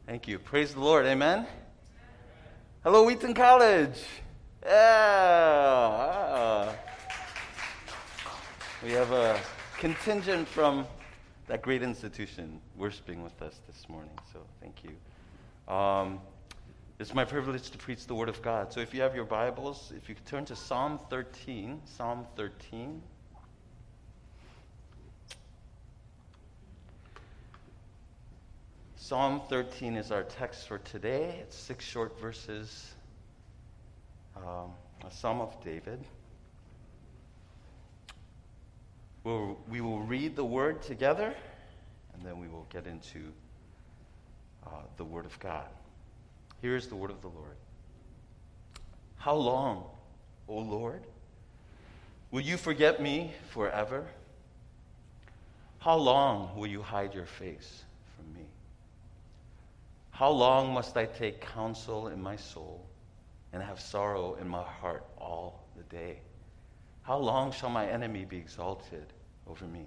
Thank you. Praise the Lord. Amen. Hello, Wheaton College. Yeah. We have a contingent from that great institution worshiping with us this morning. So thank you. It's my privilege to preach the Word of God. So if you have your Bibles, if you could turn to Psalm 13. Psalm 13. Psalm 13 is our text for today. It's 6 short verses, a Psalm of David. We will read the Word together, and then we will get into the Word of God. Here is the Word of the Lord. How long, O Lord, will you forget me forever? How long will you hide your face from me? How long must I take counsel in my soul and have sorrow in my heart all the day? How long shall my enemy be exalted over me?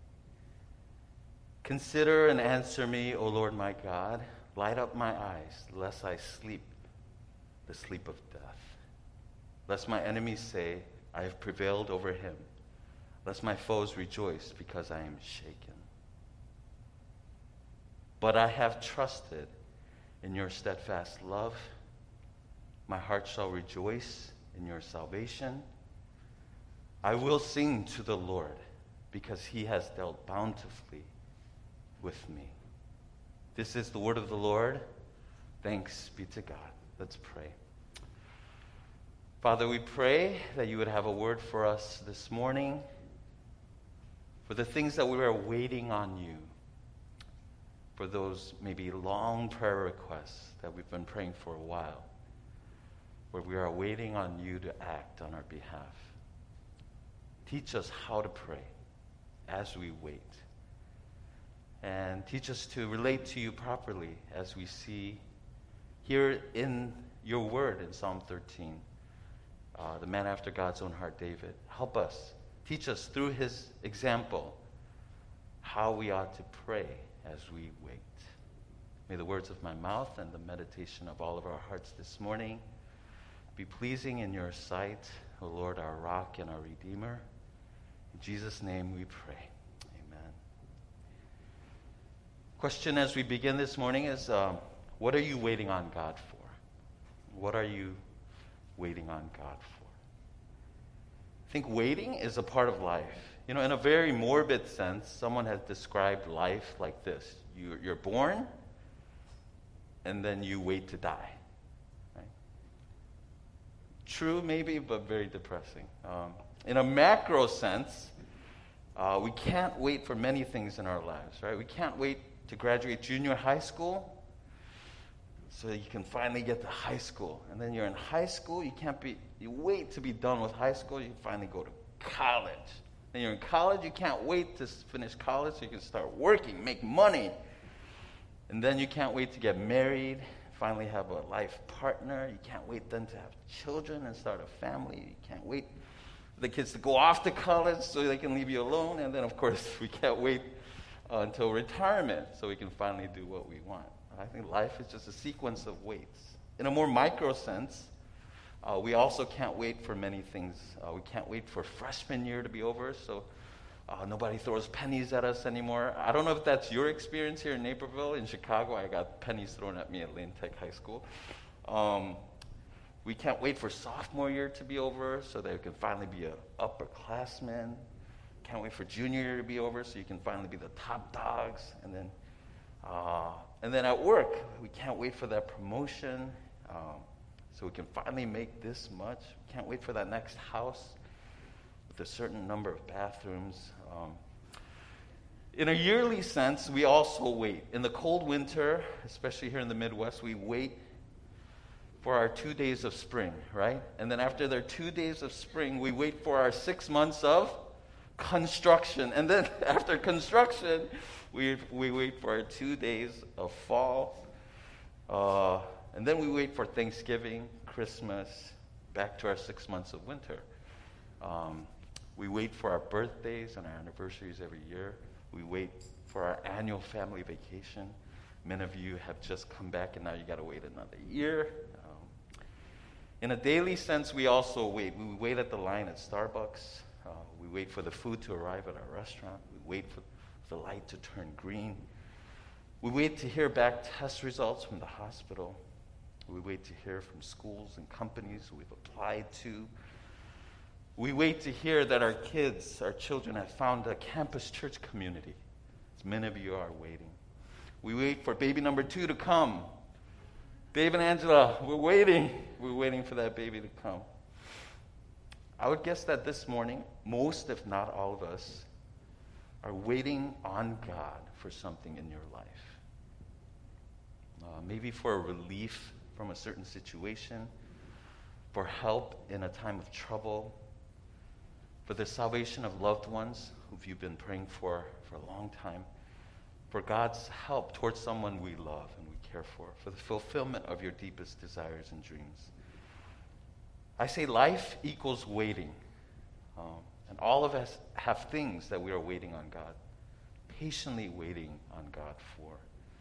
Consider and answer me, O Lord my God. Light up my eyes, lest I sleep the sleep of death. Lest my enemies say, I have prevailed over him. Lest my foes rejoice because I am shaken. But I have trusted in your steadfast love. My heart shall rejoice in your salvation. I will sing to the Lord because he has dealt bountifully with me. This is the word of the Lord. Thanks be to God. Let's pray. Father, we pray that you would have a word for us this morning, for the things that we are waiting on you, for those maybe long prayer requests that we've been praying for a while, where we are waiting on you to act on our behalf. Teach us how to pray as we wait. And teach us to relate to you properly as we see here in your word in Psalm 13, the man after God's own heart, David. Help us. Teach us through his example how we ought to pray as we wait. May the words of my mouth and the meditation of all of our hearts this morning be pleasing in your sight, O Lord, our rock and our redeemer. In Jesus' name we pray. Amen. Question as we begin this morning is, what are you waiting on God for? What are you waiting on God for? I think waiting is a part of life. You know, in a very morbid sense, someone has described life like this. You're born, and then you wait to die. Right? True, maybe, but very depressing. In a macro sense, we can't wait for many things in our lives, right? We can't wait to graduate junior high school so that you can finally get to high school. And then you're in high school, you wait to be done with high school, you finally go to college. Then you're in college, you can't wait to finish college so you can start working, make money. And then you can't wait to get married, finally have a life partner. You can't wait then to have children and start a family. You can't wait for the kids to go off to college so they can leave you alone. And then, of course, we can't wait until retirement so we can finally do what we want. I think life is just a sequence of waits. In a more micro sense, we also can't wait for many things. We can't wait for freshman year to be over, so nobody throws pennies at us anymore. I don't know if that's your experience here in Naperville. In Chicago, I got pennies thrown at me at Lane Tech High School. We can't wait for sophomore year to be over so that we can finally be an upperclassman. Can't wait for junior year to be over so you can finally be the top dogs. And then at work, we can't wait for that promotion. So we can finally make this much. Can't wait for that next house with a certain number of bathrooms. In a yearly sense, we also wait. In the cold winter, especially here in the Midwest, we wait for our 2 days of spring, right? And then after their 2 days of spring, we wait for our 6 months of construction. And then after construction, we wait for our 2 days of fall. And then we wait for Thanksgiving, Christmas, back to our 6 months of winter. We wait for our birthdays and our anniversaries every year. We wait for our annual family vacation. Many of you have just come back and now you got to wait another year. In a daily sense, we also wait. We wait at the line at Starbucks. We wait for the food to arrive at our restaurant. We wait for the light to turn green. We wait to hear back test results from the hospital. We wait to hear from schools and companies we've applied to. We wait to hear that our children have found a campus church community. As many of you are waiting. We wait for baby number 2 to come. Dave and Angela, we're waiting. We're waiting for that baby to come. I would guess that this morning, most, if not all of us, are waiting on God for something in your life. Maybe for a relief from a certain situation, for help in a time of trouble, for the salvation of loved ones who you've been praying for a long time, for God's help towards someone we love and we care for the fulfillment of your deepest desires and dreams. I say life equals waiting. And all of us have things that we are waiting on God, patiently waiting on God for.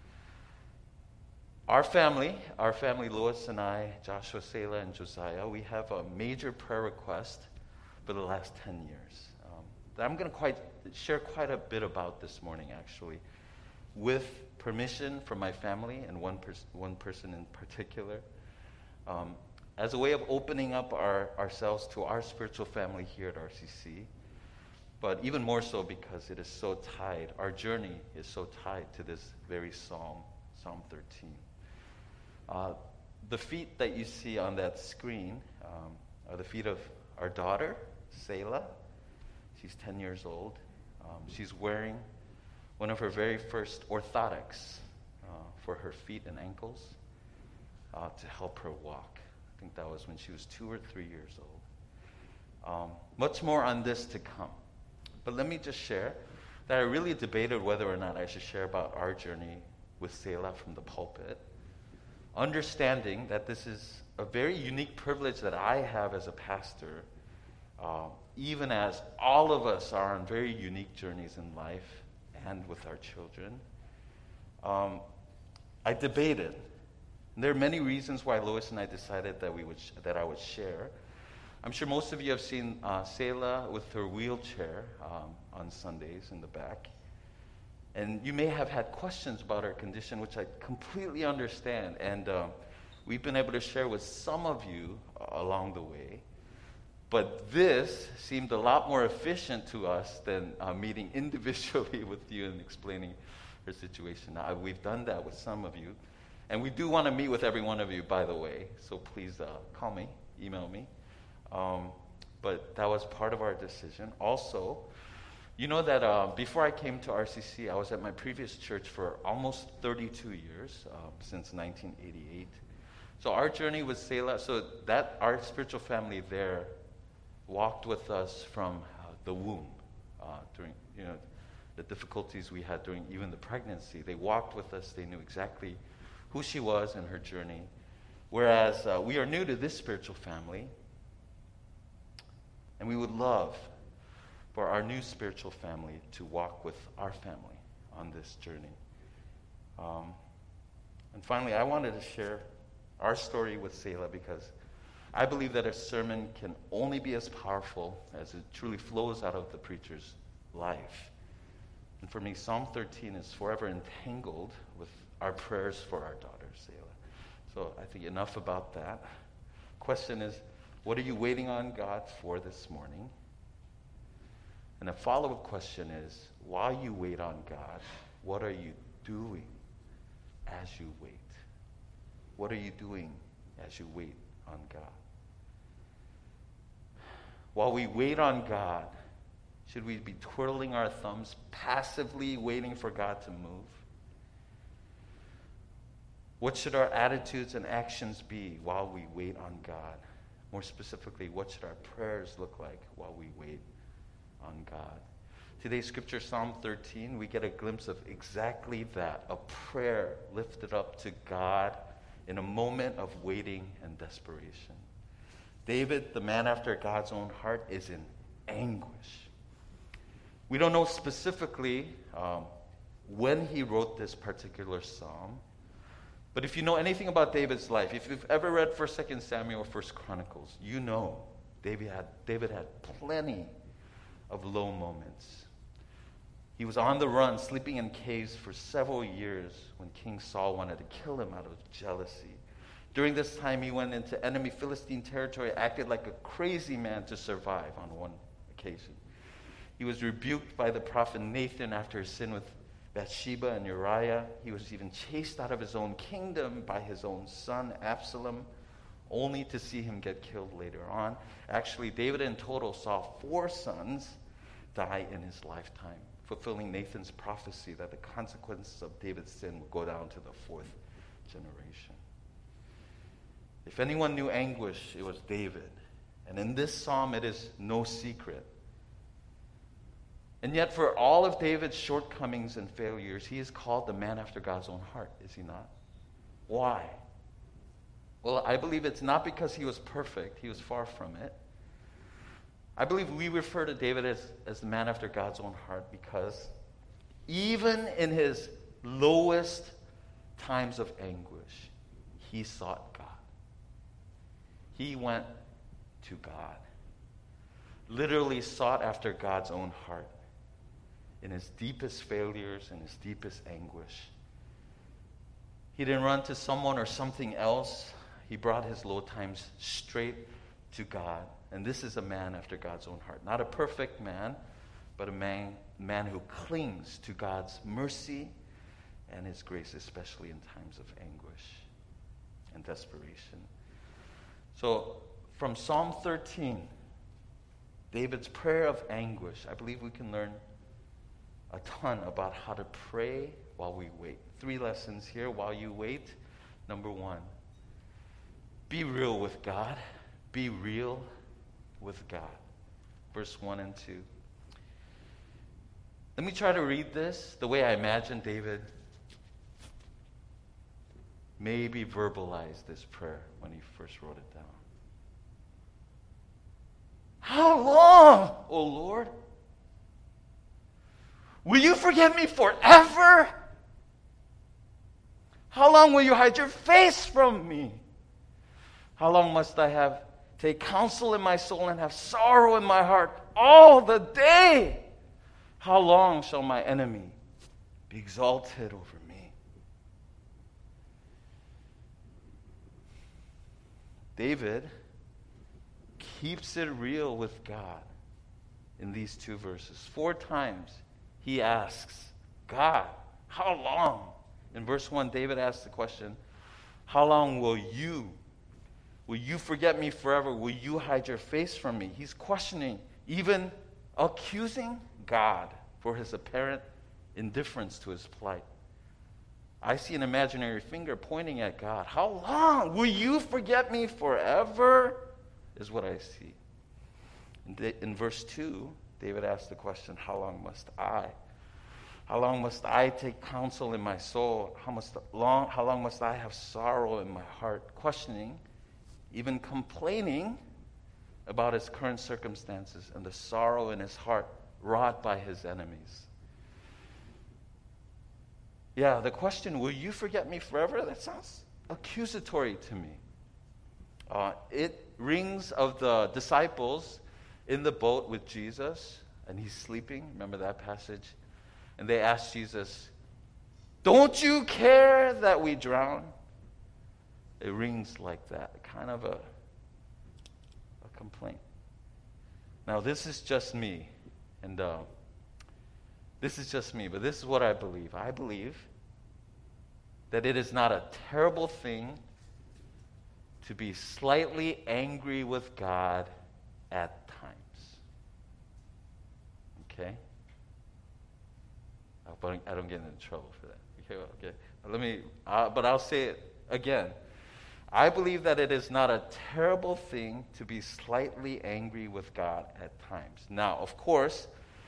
Our family, Lois and I, Joshua, Selah, and Josiah, we have a major prayer request for the last 10 years that I'm going to share quite a bit about this morning, actually, with permission from my family and one person in particular, as a way of opening up ourselves to our spiritual family here at RCC, but even more so because it is so tied, our journey is so tied to this very Psalm 13. The feet that you see on that screen are the feet of our daughter, Selah. She's 10 years old. She's wearing one of her very first orthotics for her feet and ankles to help her walk. I think that was when she was 2 or 3 years old. Much more on this to come. But let me just share that I really debated whether or not I should share about our journey with Selah from the pulpit, understanding that this is a very unique privilege that I have as a pastor, even as all of us are on very unique journeys in life and with our children. I debated. And there are many reasons why Lois and I decided that I would share. I'm sure most of you have seen Selah with her wheelchair on Sundays in the back. And you may have had questions about her condition, which I completely understand. And we've been able to share with some of you along the way. But this seemed a lot more efficient to us than meeting individually with you and explaining her situation. Now, we've done that with some of you. And we do want to meet with every one of you, by the way. So please call me, email me. But that was part of our decision. Also, you know that before I came to RCC, I was at my previous church for almost 32 years, since 1988. So our journey with Selah, our spiritual family there walked with us from the womb during the difficulties we had during even the pregnancy. They walked with us. They knew exactly who she was and her journey. Whereas we are new to this spiritual family, and we would love for our new spiritual family to walk with our family on this journey. And finally, I wanted to share our story with Selah because I believe that a sermon can only be as powerful as it truly flows out of the preacher's life. And for me, Psalm 13 is forever entangled with our prayers for our daughter, Selah. So I think enough about that. Question is, what are you waiting on God for this morning? And a follow-up question is, while you wait on God, what are you doing as you wait? What are you doing as you wait on God? While we wait on God, should we be twiddling our thumbs, passively waiting for God to move? What should our attitudes and actions be while we wait on God? More specifically, what should our prayers look like while we wait on God? Today's scripture, Psalm 13, we get a glimpse of exactly that, a prayer lifted up to God in a moment of waiting and desperation. David, the man after God's own heart, is in anguish. We don't know specifically when he wrote this particular psalm. But if you know anything about David's life, if you've ever read 1st, 2nd Samuel or 1st Chronicles, you know David had plenty of low moments. He was on the run, sleeping in caves for several years when King Saul wanted to kill him out of jealousy. During this time, he went into enemy Philistine territory, acted like a crazy man to survive on one occasion. He was rebuked by the prophet Nathan after his sin with Bathsheba and Uriah. He was even chased out of his own kingdom by his own son, Absalom, only to see him get killed later on. Actually, David in total saw 4 sons die in his lifetime, fulfilling Nathan's prophecy that the consequences of David's sin would go down to the 4th generation. If anyone knew anguish, it was David. And in this psalm, it is no secret. And yet, for all of David's shortcomings and failures, he is called the man after God's own heart, is he not? Why? Well, I believe it's not because he was perfect. He was far from it. I believe we refer to David as the man after God's own heart because even in his lowest times of anguish, he sought God. He went to God. Literally sought after God's own heart in his deepest failures and his deepest anguish. He didn't run to someone or something else. He brought his low times straight to God. And this is a man after God's own heart. Not a perfect man, but a man who clings to God's mercy and his grace, especially in times of anguish and desperation. So, from Psalm 13, David's prayer of anguish, I believe we can learn a ton about how to pray while we wait. 3 lessons here while you wait. Number 1, be real with God. Be real with God. Verse 1 and 2. Let me try to read this the way I imagine David maybe verbalized this prayer when he first wrote it down. How long, O Lord? Will you forget me forever? How long will you hide your face from me? How long must I take counsel in my soul and have sorrow in my heart all the day? How long shall my enemy be exalted over me? David keeps it real with God in these 2 verses. 4 times he asks, God, how long? In verse 1, David asks the question, how long will you forget me forever? Will you hide your face from me? He's questioning, even accusing God for his apparent indifference to his plight. I see an imaginary finger pointing at God. How long? Will you forget me forever? Is what I see. In verse 2, David asks the question, how long must I? How long must I take counsel in my soul? How long must I have sorrow in my heart? Questioning, even complaining about his current circumstances and the sorrow in his heart wrought by his enemies. Yeah, the question, will you forget me forever? That sounds accusatory to me. It rings of the disciples in the boat with Jesus, and he's sleeping. Remember that passage? And they asked Jesus, don't you care that we drown? It rings like that, kind of a complaint. Now, this is just me, and but this is what I believe. I believe that it is not a terrible thing to be slightly angry with God at times. Okay? But I don't get into trouble for that. Okay. But I'll say it again. I believe that it is not a terrible thing to be slightly angry with God at times. Now, of course,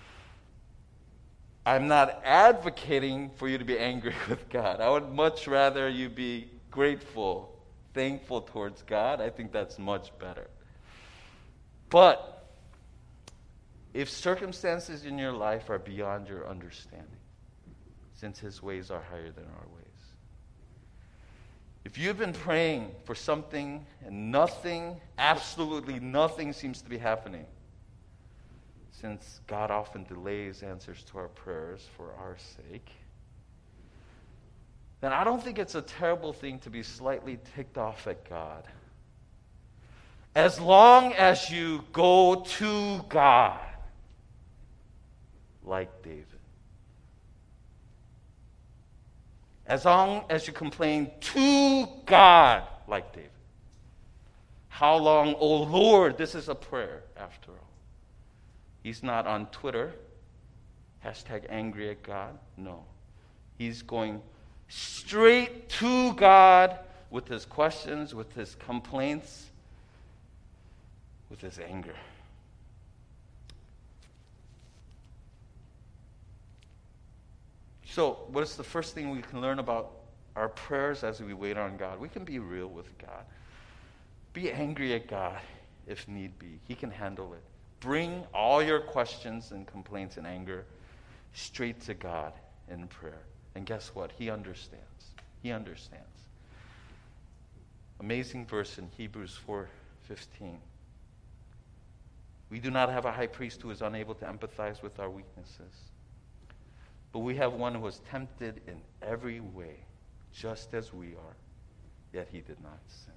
I'm not advocating for you to be angry with God. I would much rather you be grateful, thankful towards God. I think that's much better. But if circumstances in your life are beyond your understanding, since his ways are higher than our ways. If you've been praying for something and nothing, absolutely nothing seems to be happening, since God often delays answers to our prayers for our sake, then I don't think it's a terrible thing to be slightly ticked off at God. As long as you go to God, like David. As long as you complain to God, like David. How long, O Lord? This is a prayer, after all. He's not on Twitter, #angry at God. No. He's going straight to God with his questions, with his complaints, with his anger. So, what is the first thing we can learn about our prayers as we wait on God? We can be real with God. Be angry at God if need be. He can handle it. Bring all your questions and complaints and anger straight to God in prayer. And guess what? He understands. He understands. Amazing verse in Hebrews 4:15. We do not have a high priest who is unable to empathize with our weaknesses. But we have one who was tempted in every way, just as we are, yet he did not sin.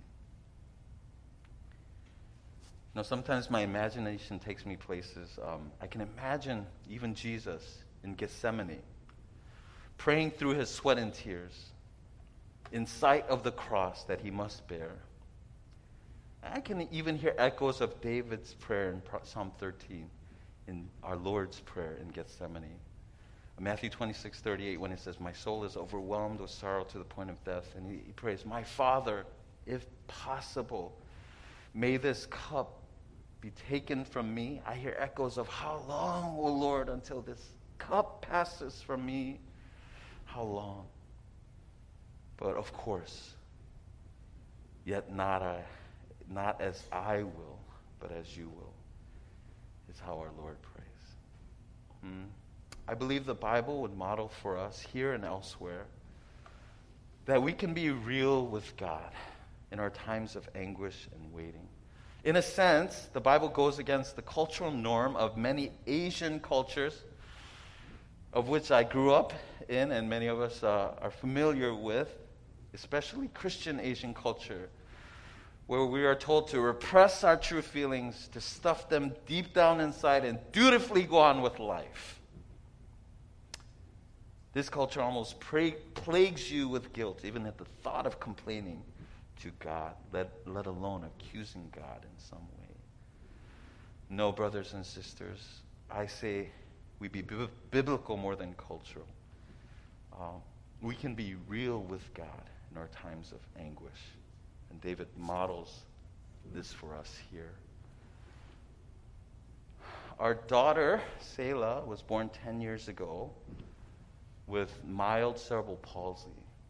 Sometimes my imagination takes me places. I can imagine even Jesus in Gethsemane, praying through his sweat and tears, in sight of the cross that he must bear. I can even hear echoes of David's prayer in Psalm 13, in our Lord's Prayer in Gethsemane. Matthew 26:38, when it says, my soul is overwhelmed with sorrow to the point of death. And he prays, my Father, if possible, may this cup be taken from me. I hear echoes of, how long, O Lord, until this cup passes from me? How long? But of course, yet not as I will, but as you will, is how our Lord prays. I believe the Bible would model for us here and elsewhere that we can be real with God in our times of anguish and waiting. In a sense, the Bible goes against the cultural norm of many Asian cultures, of which I grew up in and many of us are familiar with, especially Christian Asian culture, where we are told to repress our true feelings, to stuff them deep down inside and dutifully go on with life. This culture almost plagues you with guilt, even at the thought of complaining to God, let alone accusing God in some way. No, brothers and sisters, I say we be biblical more than cultural. We can be real with God in our times of anguish. And David models this for us here. Our daughter, Selah, was born 10 years ago with mild cerebral palsy,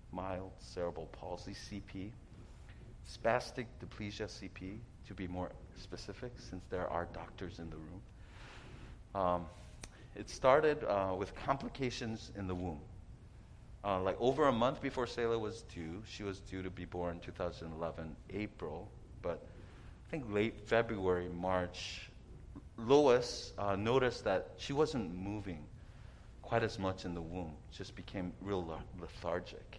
CP, spastic diplegia, CP, to be more specific, since there are doctors in the room. It started with complications in the womb. Like over a month before Selah was due, she was due to be born 2011, April, but I think late February, March, Lois noticed that she wasn't moving quite as much in the womb, just became real lethargic.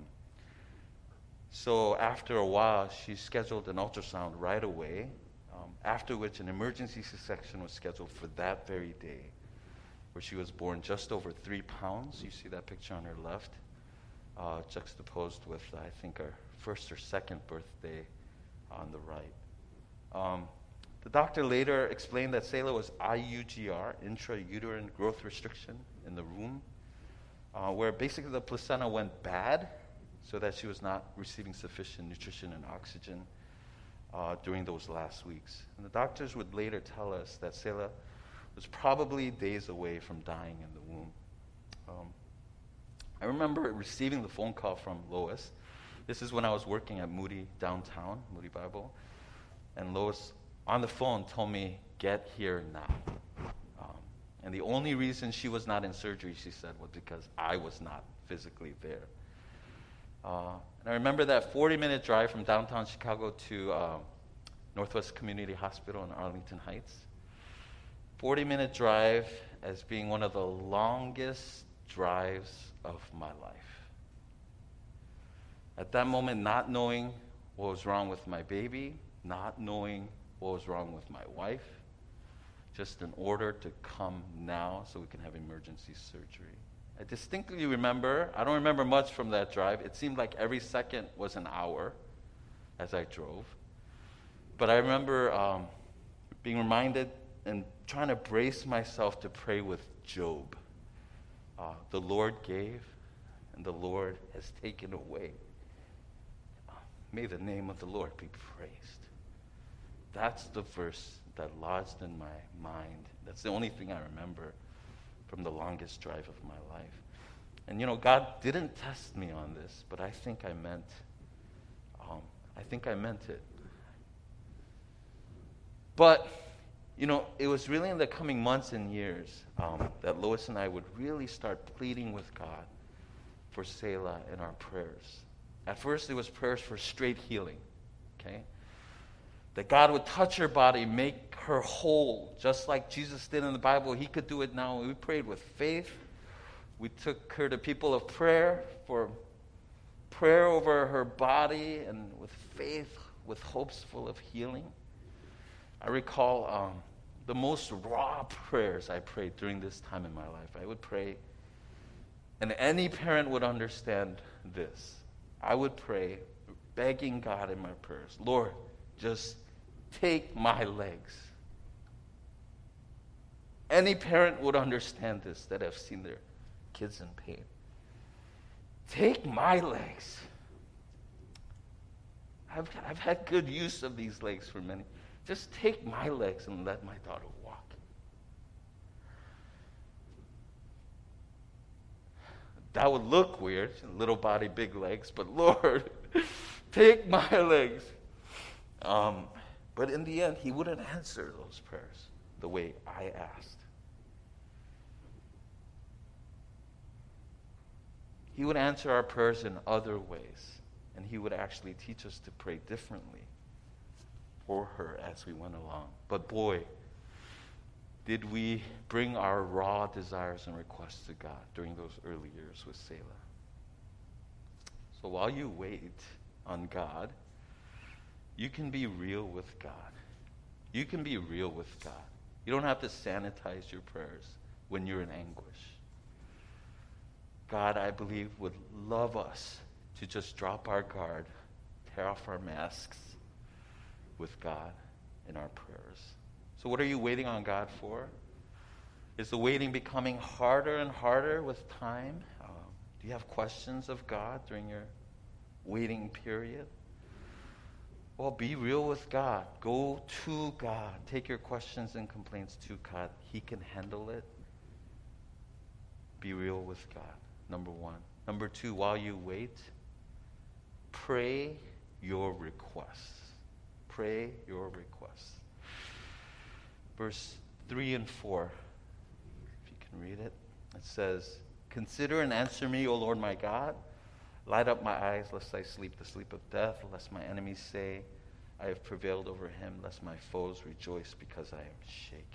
So after a while, she scheduled an ultrasound right away, after which an emergency C-section was scheduled for that very day, where she was born just over 3 pounds. You see that picture on her left, juxtaposed with, I think, her first or second birthday on the right. The doctor later explained that Selah was IUGR, intrauterine growth restriction in the womb, where basically the placenta went bad, so that she was not receiving sufficient nutrition and oxygen during those last weeks. And the doctors would later tell us that Selah was probably days away from dying in the womb. I remember receiving the phone call from Lois. This is when I was working at Moody downtown, Moody Bible. And Lois, on the phone, told me, get here now. And the only reason she was not in surgery, she said, was because I was not physically there. And I remember that 40-minute drive from downtown Chicago to Northwest Community Hospital in Arlington Heights. 40-minute drive as being one of the longest drives of my life. At that moment, not knowing what was wrong with my baby, not knowing what was wrong with my wife, just an order to come now so we can have emergency surgery. I distinctly remember, I don't remember much from that drive. It seemed like every second was an hour as I drove. But I remember being reminded and trying to brace myself to pray with Job. The Lord gave, and the Lord has taken away. May the name of the Lord be praised. That's the verse that lodged in my mind. That's the only thing I remember from the longest drive of my life. And God didn't test me on this, but I think I meant it. But it was really in the coming months and years that Lois and I would really start pleading with God for Selah in our prayers. At first, it was prayers for straight healing, okay? That God would touch her body, make her whole, just like Jesus did in the Bible. He could do it now. We prayed with faith. We took her to people of prayer for prayer over her body and with faith, with hopes full of healing. I recall the most raw prayers I prayed during this time in my life. I would pray, and any parent would understand this. I would pray, begging God in my prayers, Lord, just take my legs. Any parent would understand this that have seen their kids in pain. Take my legs. I've had good use of these legs for many. Just take my legs and let my daughter walk. That would look weird, little body, big legs, but Lord, take my legs. But in the end, he wouldn't answer those prayers the way I asked. He would answer our prayers in other ways, and he would actually teach us to pray differently for her as we went along. But boy, did we bring our raw desires and requests to God during those early years with Selah. So while you wait on God, you can be real with God. You can be real with God. You don't have to sanitize your prayers when you're in anguish. God, I believe, would love us to just drop our guard, tear off our masks with God in our prayers. So what are you waiting on God for? Is the waiting becoming harder and harder with time? Do you have questions of God during your waiting period? Well, be real with God. Go to God. Take your questions and complaints to God. He can handle it. Be real with God, number one. Number two, while you wait, pray your requests. Pray your requests. Verse 3 and 4, if you can read it, it says, "Consider and answer me, O Lord my God. Light up my eyes, lest I sleep the sleep of death, lest my enemies say, I have prevailed over him, lest my foes rejoice because I am shaken."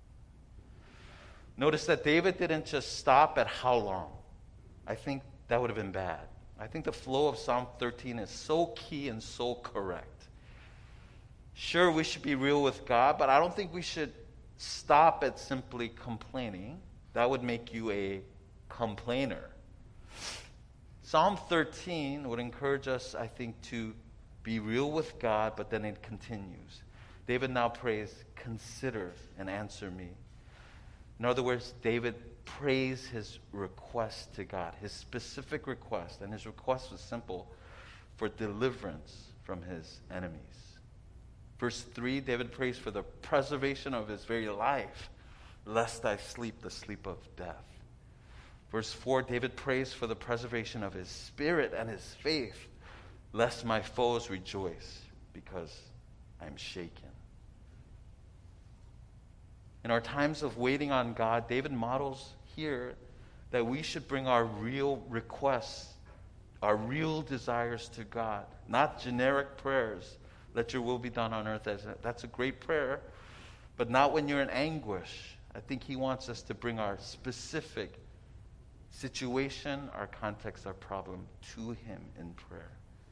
Notice that David didn't just stop at how long. I think that would have been bad. I think the flow of Psalm 13 is so key and so correct. Sure, we should be real with God, but I don't think we should stop at simply complaining. That would make you a complainer. Psalm 13 would encourage us, I think, to be real with God, but then it continues. David now prays, "Consider and answer me." In other words, David prays his request to God, his specific request, and his request was simple, for deliverance from his enemies. Verse 3, David prays for the preservation of his very life, lest I sleep the sleep of death. Verse 4, David prays for the preservation of his spirit and his faith, lest my foes rejoice because I'm shaken. In our times of waiting on God, David models here that we should bring our real requests, our real desires to God, not generic prayers. Let your will be done on earth. That's a great prayer, but not when you're in anguish. I think he wants us to bring our specific situation, our context, our problem to him in prayer.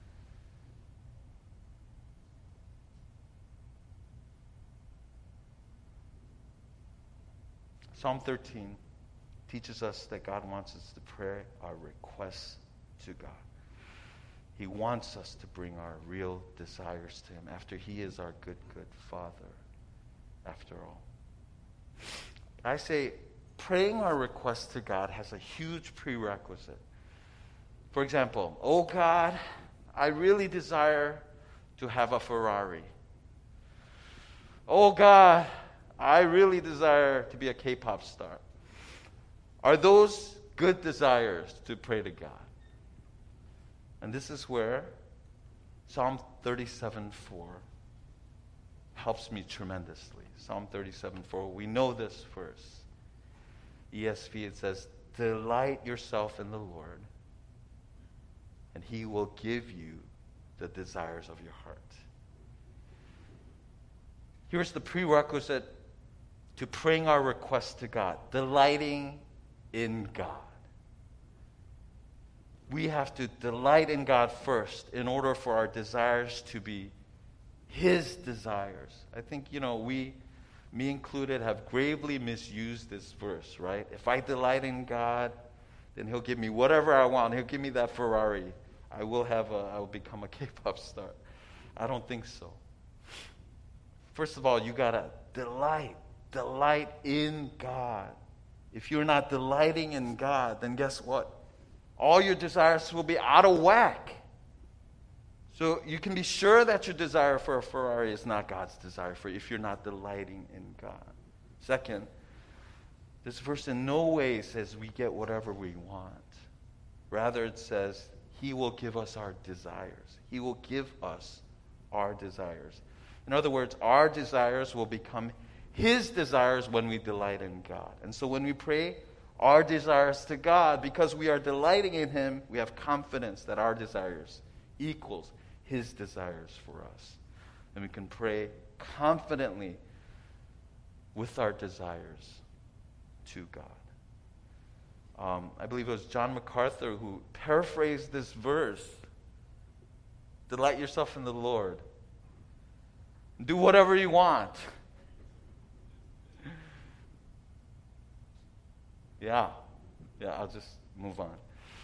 Psalm 13 teaches us that God wants us to pray our requests to God. He wants us to bring our real desires to him after he is our good, good Father, after all. I say praying our requests to God has a huge prerequisite. For example, oh God, I really desire to have a Ferrari. Oh God, I really desire to be a K-pop star. Are those good desires to pray to God? And this is where Psalm 37:4 helps me tremendously. Psalm 37:4, we know this verse. ESV, it says, delight yourself in the Lord, and he will give you the desires of your heart. Here's the prerequisite to praying our requests to God, delighting in God. We have to delight in God first in order for our desires to be his desires. I think, me included, have gravely misused this verse, right? If I delight in God, then he'll give me whatever I want. He'll give me that Ferrari. I will become a K-pop star. I don't think so. First of all, you got to delight in God. If you're not delighting in God, then guess what? All your desires will be out of whack. So you can be sure that your desire for a Ferrari is not God's desire for you if you're not delighting in God. Second, this verse in no way says we get whatever we want. Rather, it says he will give us our desires. He will give us our desires. In other words, our desires will become his desires when we delight in God. And so when we pray our desires to God, because we are delighting in him, we have confidence that our desires equals his desires for us. And we can pray confidently with our desires to God. I believe it was John MacArthur who paraphrased this verse. Delight yourself in the Lord. Do whatever you want. Yeah, I'll just move on.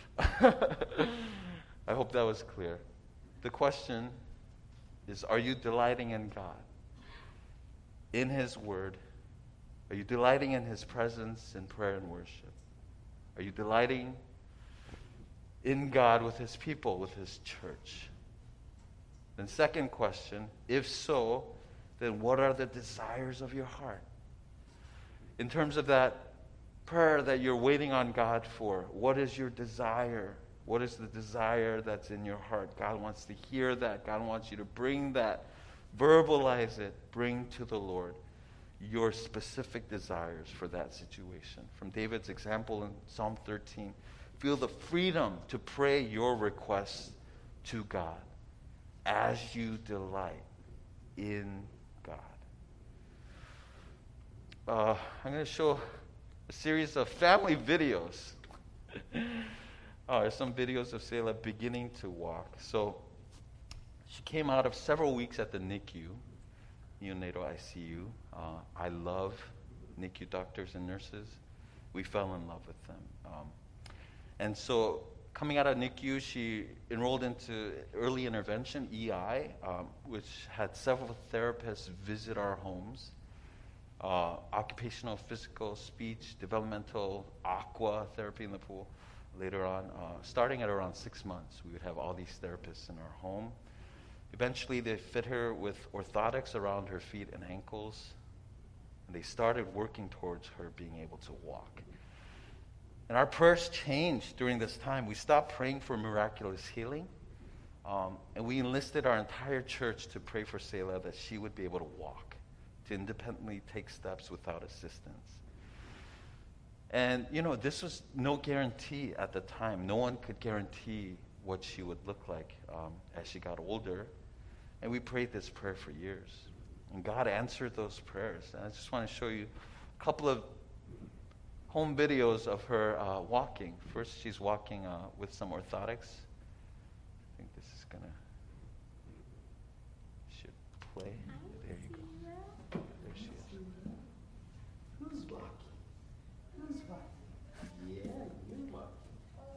I hope that was clear. The question is, are you delighting in God? In his word? Are you delighting in his presence in prayer and worship? Are you delighting in God with his people, with his church? Then second question, if so, then what are the desires of your heart? In terms of that prayer that you're waiting on God for, what is your desire? What is the desire that's in your heart? God wants to hear that. God wants you to bring that, verbalize it, bring to the Lord your specific desires for that situation. From David's example in Psalm 13, feel the freedom to pray your requests to God as you delight in God. I'm going to show a series of family videos. There's some videos of Selah beginning to walk. So she came out of several weeks at the NICU, neonatal ICU. I love NICU doctors and nurses. We fell in love with them. And so coming out of NICU, she enrolled into early intervention, EI, which had several therapists visit our homes. Occupational, physical, speech, developmental, aqua therapy in the pool. Later on, starting at around 6 months, we would have all these therapists in our home. Eventually, they fit her with orthotics around her feet and ankles, and they started working towards her being able to walk. And our prayers changed during this time. We stopped praying for miraculous healing, and we enlisted our entire church to pray for Selah that she would be able to walk, to independently take steps without assistance. And, this was no guarantee at the time. No one could guarantee what she would look like as she got older. And we prayed this prayer for years. And God answered those prayers. And I just want to show you a couple of home videos of her walking. First, she's walking with some orthotics. I think this is going to should play. There you go. There she is. Who's walking? Who's walking? Yeah, you're walking.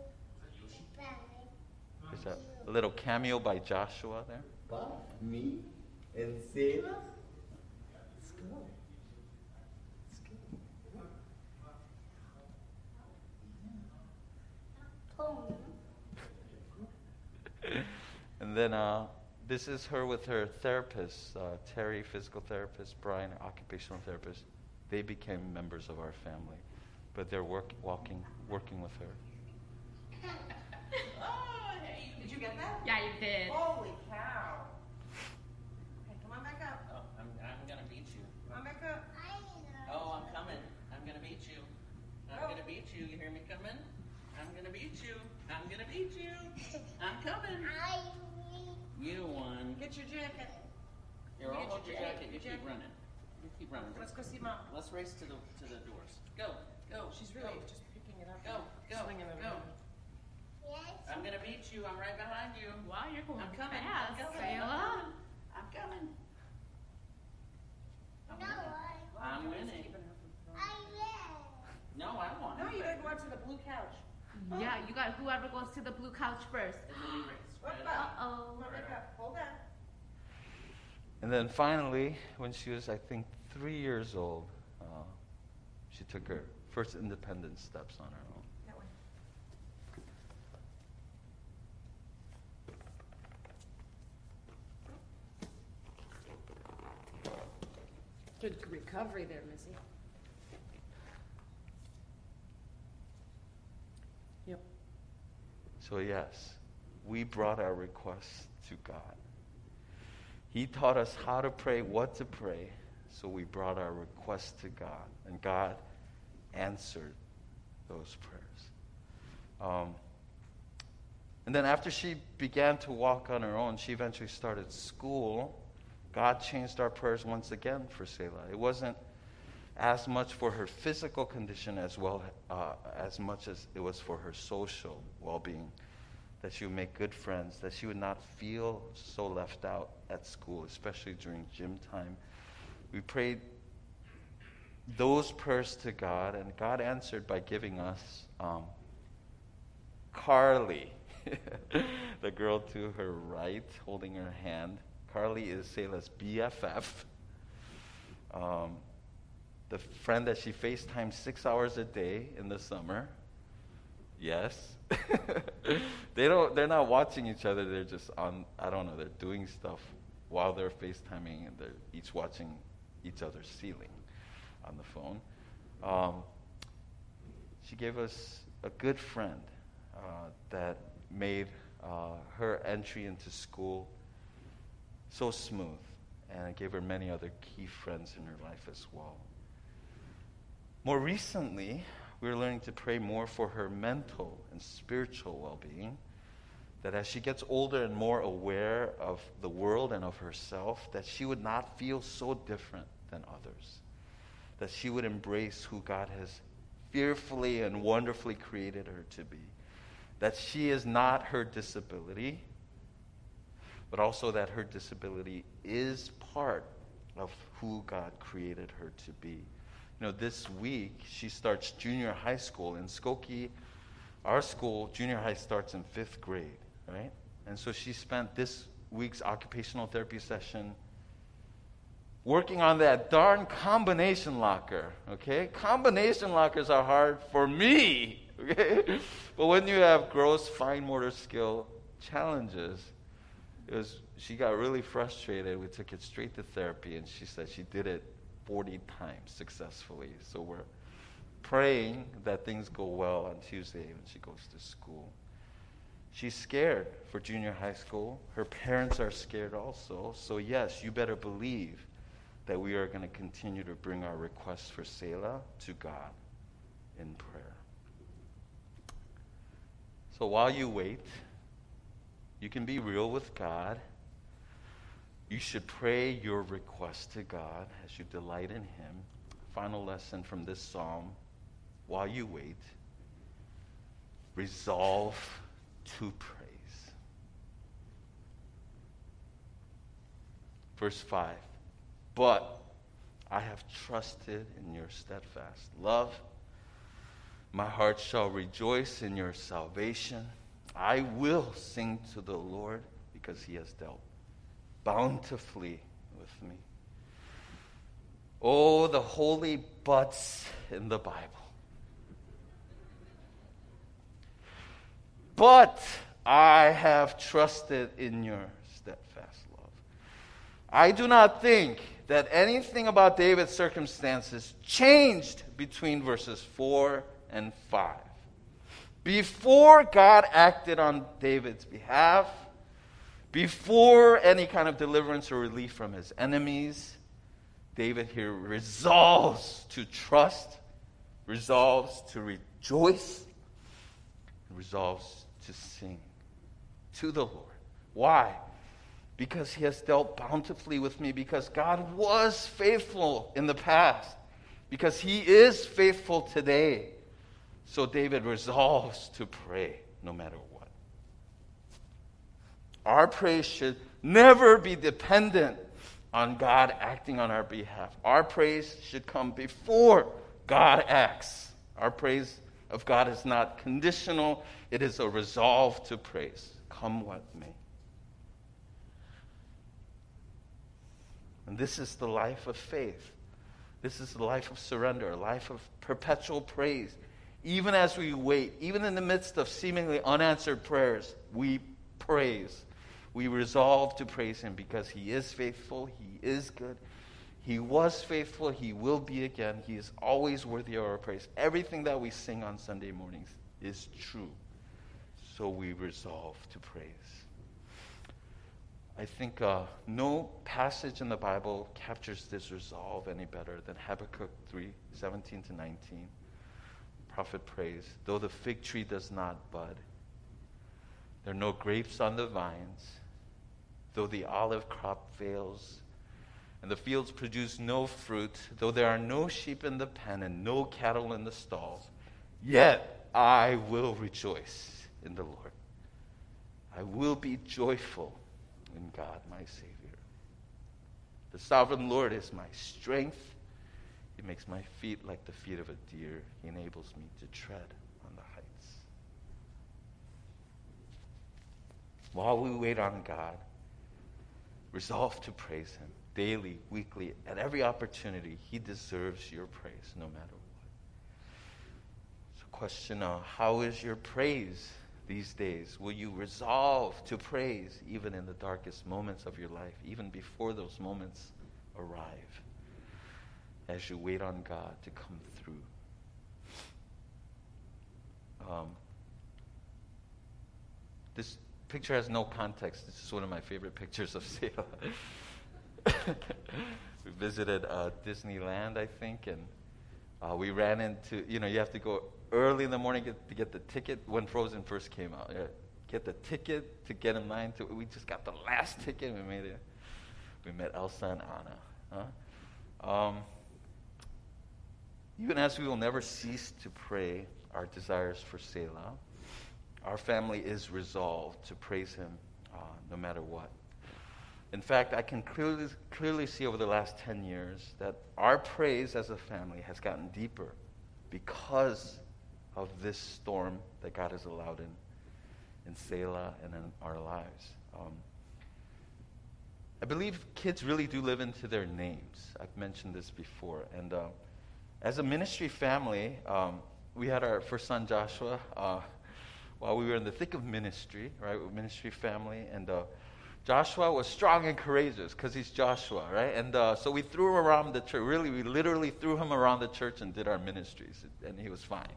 There's a little cameo by Joshua there. Bob, me, and Selah. Let's go. Let's go. And then this is her with her therapist, Terry, physical therapist, Brian, occupational therapist. They became members of our family, but they're working with her. Oh, hey, did you get that? Yeah, you did. Holy cow. Okay, come on back up. Oh, I'm gonna beat you. Come on back up. Oh, I'm coming. I'm gonna beat you. I'm gonna beat you. You hear me coming? I'm gonna beat you. I'm gonna beat you. I'm coming. You won. Get your jacket. Here, I'll hold your jacket. You keep running. You keep running. Let's go see Mom. Let's race to the doors. Go. She's really just picking it up. Go. Swinging it Go. around. I'm gonna beat you. I'm right behind you. Wow, you're going I'm coming. fast, I'm coming. Selah. I'm coming. I'm winning. No, I won. No, you gotta go out to the blue couch. Yeah, you got whoever goes to the blue couch first. The mini race. Whoop, Right? up. Uh-oh. Come on back up. Hold on. And then finally, when she was, I think, 3 years old, she took her first independent steps on her own. That way. Good recovery there, Missy. Yep. So yes, we brought our requests to God. He taught us how to pray, what to pray, so we brought our requests to God, and God answered those prayers. And then after she began to walk on her own, she eventually started school. God changed our prayers once again for Selah. It wasn't as much for her physical condition as well as much as it was for her social well-being, that she would make good friends, that she would not feel so left out at school, especially during gym time. We prayed those prayers to God, and God answered by giving us Carly, the girl to her right, holding her hand. Carly is Selah's BFF, the friend that she FaceTimes 6 hours a day in the summer. Yes. They're not watching each other. They're just on, I don't know, they're doing stuff while they're FaceTiming, and they're each watching each other's ceiling on the phone. She gave us a good friend that made her entry into school so smooth, and it gave her many other key friends in her life as well. More recently, we're learning to pray more for her mental and spiritual well-being, that as she gets older and more aware of the world and of herself, that she would not feel so different than others, that she would embrace who God has fearfully and wonderfully created her to be, that she is not her disability, but also that her disability is part of who God created her to be. You know, this week, she starts junior high school. In Skokie, our school, junior high starts in 5th grade, right? And so she spent this week's occupational therapy session working on that darn combination locker, okay? Combination lockers are hard for me, okay? But when you have gross fine motor skill challenges, she got really frustrated. We took it straight to therapy, and she said she did it 40 times successfully. So we're praying that things go well on Tuesday when she goes to school. She's scared for junior high school. Her parents are scared also. So yes, you better believe that we are going to continue to bring our requests for Selah to God in prayer. So while you wait, you can be real with God. You should pray your request to God as you delight in Him. Final lesson from this psalm: while you wait, resolve to praise. Verse 5, but I have trusted in your steadfast love. My heart shall rejoice in your salvation. I will sing to the Lord because He has dealt bountifully with me. Oh, the holy buts in the Bible. But I have trusted in your steadfast love. I do not think that anything about David's circumstances changed between verses 4 and 5. Before God acted on David's behalf, before any kind of deliverance or relief from his enemies, David here resolves to trust, resolves to rejoice, resolves to sing to the Lord. Why? Because He has dealt bountifully with me, because God was faithful in the past, because He is faithful today. So David resolves to pray no matter what. Our praise should never be dependent on God acting on our behalf. Our praise should come before God acts. Our praise of God is not conditional. It is a resolve to praise, come what may. And this is the life of faith. This is the life of surrender, a life of perpetual praise. Even as we wait, even in the midst of seemingly unanswered prayers, we praise. We resolve to praise Him because He is faithful, He is good. He was faithful, He will be again. He is always worthy of our praise. Everything that we sing on Sunday mornings is true. So we resolve to praise. I think no passage in the Bible captures this resolve any better than Habakkuk 3:17 to 19. Prophet prays, though the fig tree does not bud, there are no grapes on the vines, though the olive crop fails, and the fields produce no fruit, though there are no sheep in the pen and no cattle in the stalls, yet I will rejoice in the Lord. I will be joyful in God, my Savior. The sovereign Lord is my strength. He makes my feet like the feet of a deer. He enables me to tread on the heights. While we wait on God, resolve to praise Him daily, weekly, at every opportunity. He deserves your praise no matter what. So question, how is your praise these days? Will you resolve to praise even in the darkest moments of your life, even before those moments arrive, as you wait on God to come through? This picture has no context. This is one of my favorite pictures of Selah. We visited Disneyland, I think, and we ran into, you have to go early in the morning to get the ticket when Frozen first came out. Get the ticket to get in line. We just got the last ticket. We made it. We met Elsa and Anna. Even as we will never cease to pray our desires for Selah, our family is resolved to praise Him no matter what. In fact, I can clearly see over the last 10 years that our praise as a family has gotten deeper because of this storm that God has allowed in Selah and in our lives. I believe kids really do live into their names. I've mentioned this before. And as a ministry family, we had our first son, Joshua, while we were in the thick of ministry, right? Ministry family. And Joshua was strong and courageous because he's Joshua, right? And so we threw him around the church. Really, we literally threw him around the church and did our ministries. And he was fine.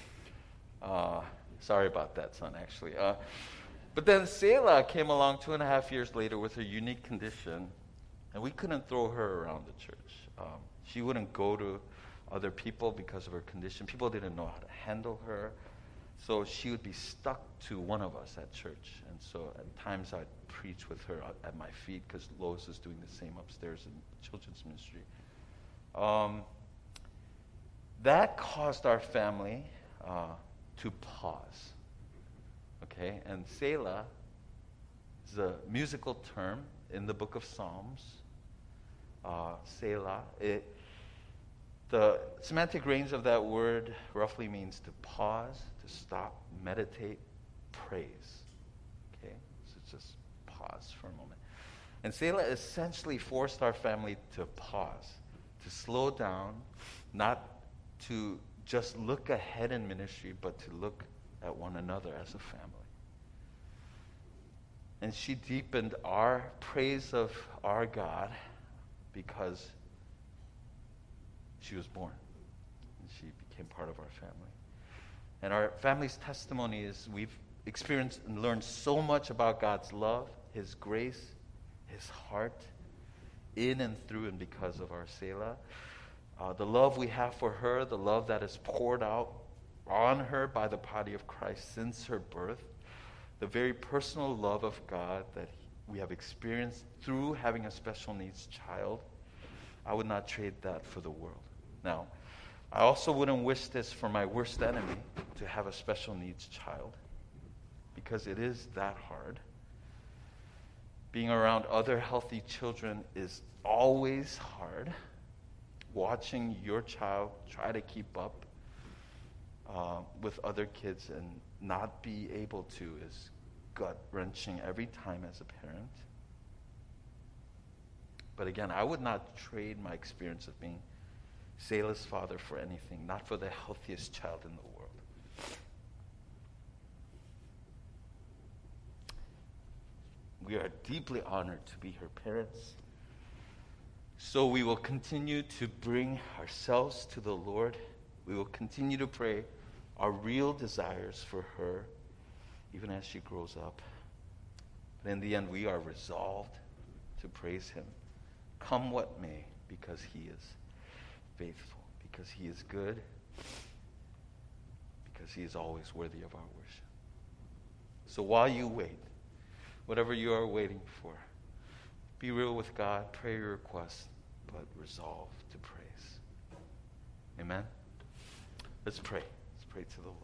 Sorry about that, son, actually. But then Selah came along 2.5 years later with a unique condition And we couldn't throw her around the church. She wouldn't go to other people because of her condition. People didn't know how to handle her. So she would be stuck to one of us at church. And so at times I'd preach with her at my feet because Lois is doing the same upstairs in children's ministry. That caused our family to pause. Okay? And Selah is a musical term in the book of Psalms. Selah. The semantic range of that word roughly means to pause, to stop, meditate, praise. Okay? So just pause for a moment. And Selah essentially forced our family to pause, to slow down, not to just look ahead in ministry, but to look at one another as a family. And she deepened our praise of our God because she was born. And she became part of our family. And our family's testimony is we've experienced and learned so much about God's love, His grace, His heart, in and through and because of our Selah. The love we have for her, the love that is poured out on her by the body of Christ since her birth, the very personal love of God that we have experienced through having a special needs child, I would not trade that for the world. Now, I also wouldn't wish this for my worst enemy, to have a special needs child, because it is that hard. Being around other healthy children is always hard. Watching your child try to keep up with other kids and not be able to is gut-wrenching every time as a parent. But again, I would not trade my experience of being Selah's father for anything, not for the healthiest child in the world. We are deeply honored to be her parents. So we will continue to bring ourselves to the Lord. We will continue to pray our real desires for her, even as she grows up. But in the end, we are resolved to praise Him, come what may, because He is faithful, because He is good, because He is always worthy of our worship. So while you wait, whatever you are waiting for, be real with God, pray your request, but resolve to praise. Amen? Let's pray. Let's pray to the Lord.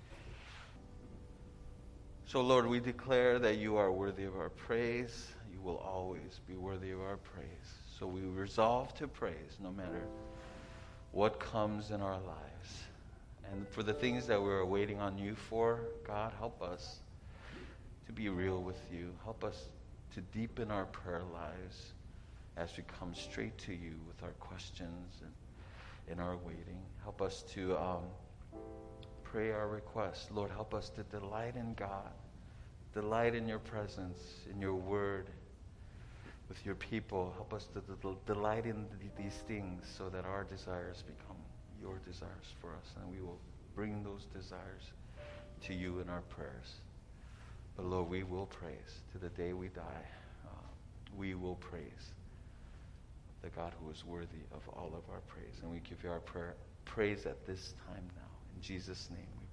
So, Lord, we declare that you are worthy of our praise. You will always be worthy of our praise. So we resolve to praise no matter what comes in our lives. And for the things that we're waiting on you for, God, help us to be real with you. Help us to deepen our prayer lives as we come straight to you with our questions and in our waiting. Help us to pray our requests. Lord, help us to delight in God, delight in your presence, in your word, with your people. Help us to delight in these things so that our desires become your desires for us, and we will bring those desires to you in our prayers. But Lord, we will praise to the day we die. We will praise the God who is worthy of all of our praise. And we give you our praise at this time now. In Jesus' name we